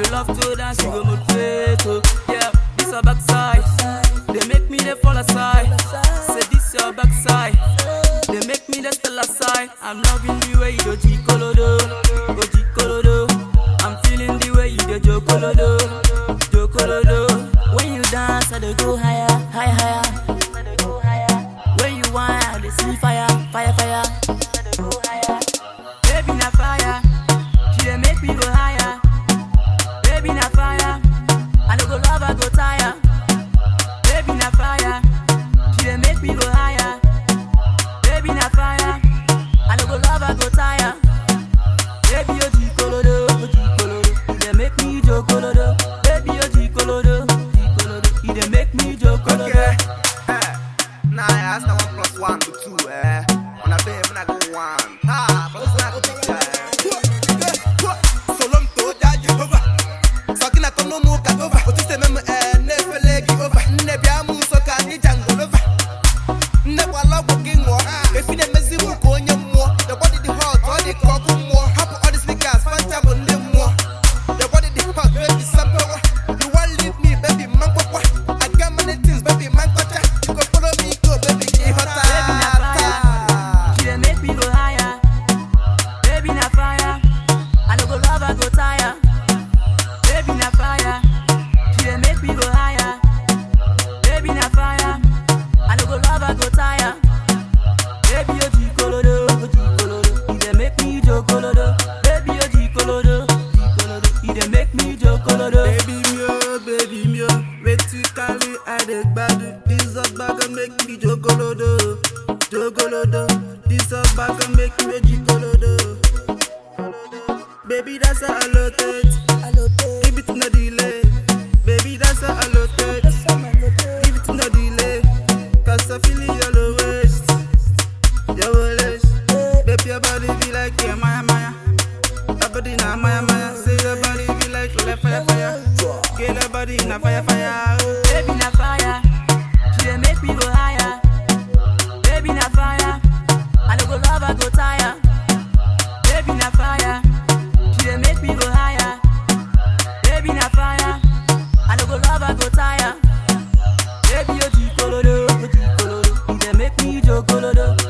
you love to dance, you go motivate. Oh. Yeah, this your backside. They make me they fall aside. Say this your backside. They make me they still aside. I'm loving the way you do G-Colodo, G-Colodo. I'm feeling the way you do Jokolodo, Jokolodo. When you dance, I dey go higher, higher, higher. When you whine, I dey see fire, fire, fire. Baby na fire, she dey make me go higher. Baby na fire, I no go love, I go tire. Baby na fire, she dey make me go higher. Baby na fire, I no go love, I go tire. Baby oh G-Colodo, G-Colodo, you dey make me Jokolodo. Baby oh G-Colodo, G-Colodo, you dey make me Jokolodo. Okay, now I ask that 1 plus 1 to 2, When I pay, when I go 1. But it's not so long to that Jehovah. Talking at no more cut over. But it's a member and never leg over. Never move so can you jangle over. Never love working more. If you never see who go on your more, the body the hot, all the cock more. Happy all the sneakers, fun job on them more. The body the hot, baby, something. You want leave me, baby, man, papa. I got many things, baby, man, papa. You go follow me, go, baby, get hotter. Baby na fire, she dey make me go higher. Baby na fire, I no go love, I go tire. Baby na fire, she dey make me go higher. Baby na fire, I no go love, I go tire. Baby oh G-Colodo, G-Colodo, you dey make me Jokolodo. Baby oh G-Colodo, G-Colodo, you dey make me Jokolodo. Baby me, vertically I dey gbadu. This up back and make me Jokolodo, Jokolodo. This up back and make me G-Colodo. Baby that's a allocate, give it no delay. Baby that's a allocate, give it no delay. Cause I feel your waist, your waist. Baby your body be like yeah, Maya Maya. Your body na Maya Maya. Say your body be like fire fire. Get your body na fire fire. Baby na fire, she dey make me go higher. Baby na fire, I no go love, I go tire. Baby na fire, she dey make me go higher. Baby na fire, I no go love, I go tire. Baby oh G-Colodo, G-Colodo, you dey make me Jokolodo.